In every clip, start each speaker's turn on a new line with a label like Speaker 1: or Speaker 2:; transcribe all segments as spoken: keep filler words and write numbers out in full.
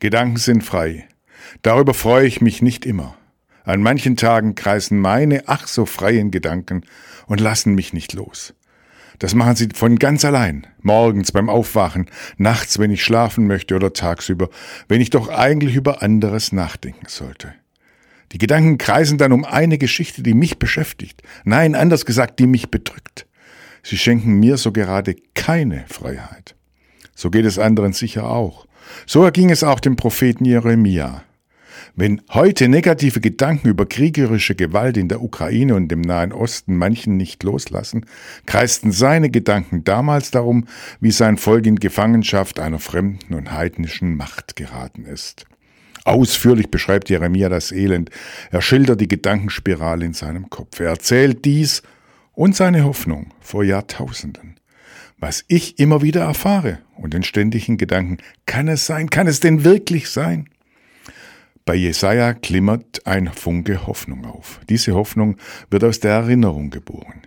Speaker 1: Gedanken sind frei. Darüber freue ich mich nicht immer. An manchen Tagen kreisen meine ach so freien Gedanken und lassen mich nicht los. Das machen sie von ganz allein, morgens beim Aufwachen, nachts, wenn ich schlafen möchte oder tagsüber, wenn ich doch eigentlich über anderes nachdenken sollte. Die Gedanken kreisen dann um eine Geschichte, die mich beschäftigt. Nein, anders gesagt, die mich bedrückt. Sie schenken mir so gerade keine Freiheit. So geht es anderen sicher auch. So erging es auch dem Propheten Jeremia. Wenn heute negative Gedanken über kriegerische Gewalt in der Ukraine und dem Nahen Osten manchen nicht loslassen, kreisten seine Gedanken damals darum, wie sein Volk in Gefangenschaft einer fremden und heidnischen Macht geraten ist. Ausführlich beschreibt Jeremia das Elend. Er schildert die Gedankenspirale in seinem Kopf. Er erzählt dies und seine Hoffnung vor Jahrtausenden. Was ich immer wieder erfahre und den ständigen Gedanken, kann es sein, kann es denn wirklich sein? Bei Jesaja glimmert ein Funke Hoffnung auf. Diese Hoffnung wird aus der Erinnerung geboren.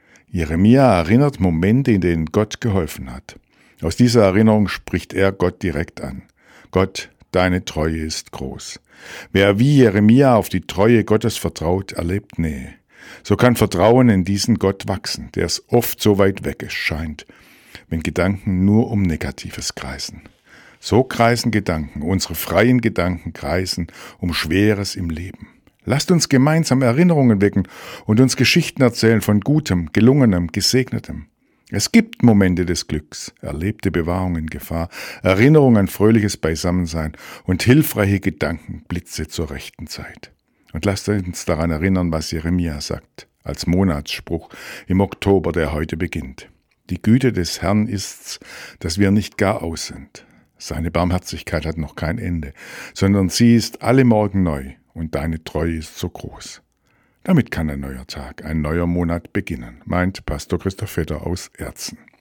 Speaker 1: Jeremia erinnert Momente, in denen Gott geholfen hat. Aus dieser Erinnerung spricht er Gott direkt an. Gott, deine Treue ist groß. Wer wie Jeremia auf die Treue Gottes vertraut, erlebt Nähe. So kann Vertrauen in diesen Gott wachsen, der es oft so weit weg scheint, wenn Gedanken nur um Negatives kreisen. So kreisen Gedanken, unsere freien Gedanken kreisen um Schweres im Leben. Lasst uns gemeinsam Erinnerungen wecken und uns Geschichten erzählen von Gutem, Gelungenem, Gesegnetem. Es gibt Momente des Glücks, erlebte Bewahrung in Gefahr, Erinnerung an fröhliches Beisammensein und hilfreiche Gedankenblitze zur rechten Zeit. Und lasst uns daran erinnern, was Jeremia sagt, als Monatsspruch im Oktober, der heute beginnt. Die Güte des Herrn ist's, dass wir nicht gar aus sind. Seine Barmherzigkeit hat noch kein Ende, sondern sie ist alle Morgen neu und deine Treue ist so groß. Damit kann ein neuer Tag, ein neuer Monat beginnen, meint Pastor Christoph Vetter aus Erzen.